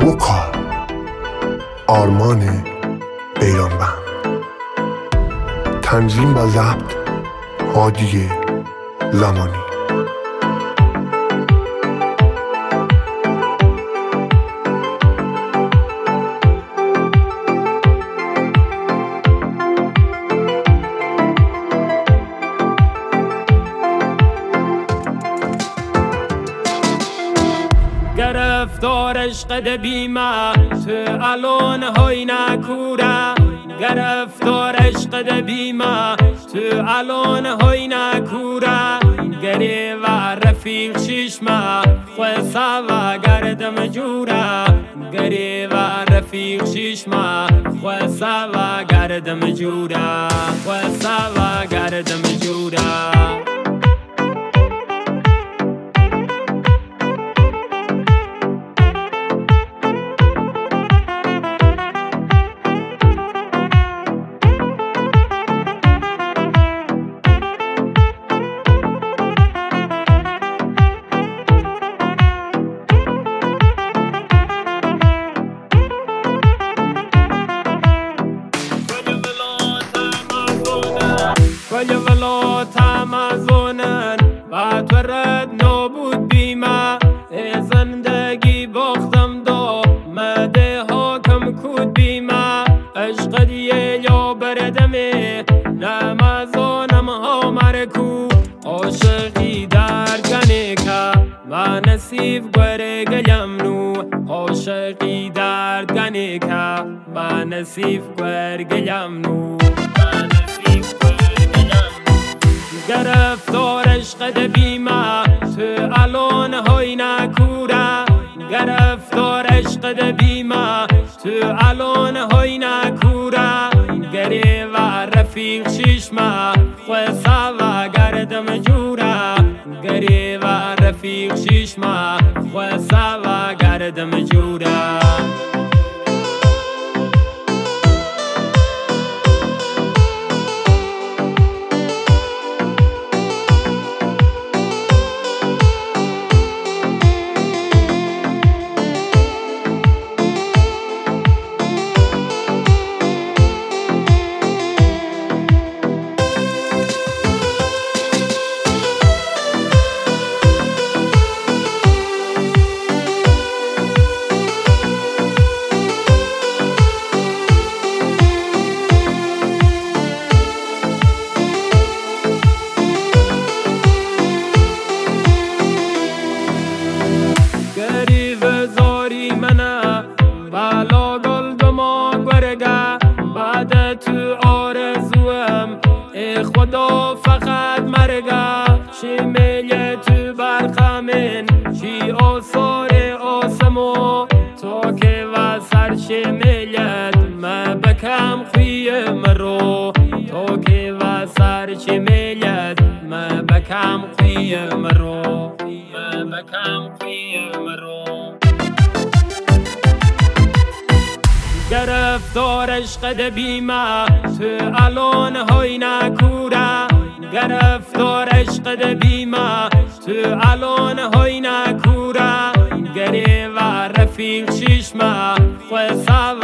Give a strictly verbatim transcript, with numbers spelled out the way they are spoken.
وکا آرمان بیرانوند، تنظیم و ضبط هادی زمانی. گرفتار عشق بیمه تو الان های نکوره، گرفتار عشق بیمه تو الان های نکوره، گری و رفیق شیشمه خواه و گردم جوره، گری و رفیق شیشمه خواه و گردم جوره، خواه و گردم جوره. کل ولا تمزونن و تورد نابود بیمه زندگی باختم دا مده حاکم کود بیمه عشق دیه یا بردمه نمزانم ها مرکو عاشقی در گنه که و نصیب گره گلم نو عاشقی در گنه که و نصیب گره گلم نو گرفتار عشق بیمه تو الان های نکوره، گرفتار عشق بیمه تو الان های نکوره، گری و رفیق شیشمه خواه و گردم جوره، گری و رفیق شیشمه خواه و گردم جوره. بالا گل دما گرگه بعد تو آرزوم ای خدا فقط مرگه چی میلی تو برخمین چی آثار آسمو تو که و سر چی میلید ما بکم خوی مرو تو که و سر چی میلید ما بکم خوی مرو ما بکم خوی مرو. گرفتار عشق بیمه تو الان های نکوره، گرفتار عشق بیمه تو الان های نکوره، گری و رفیق شیشمه خواه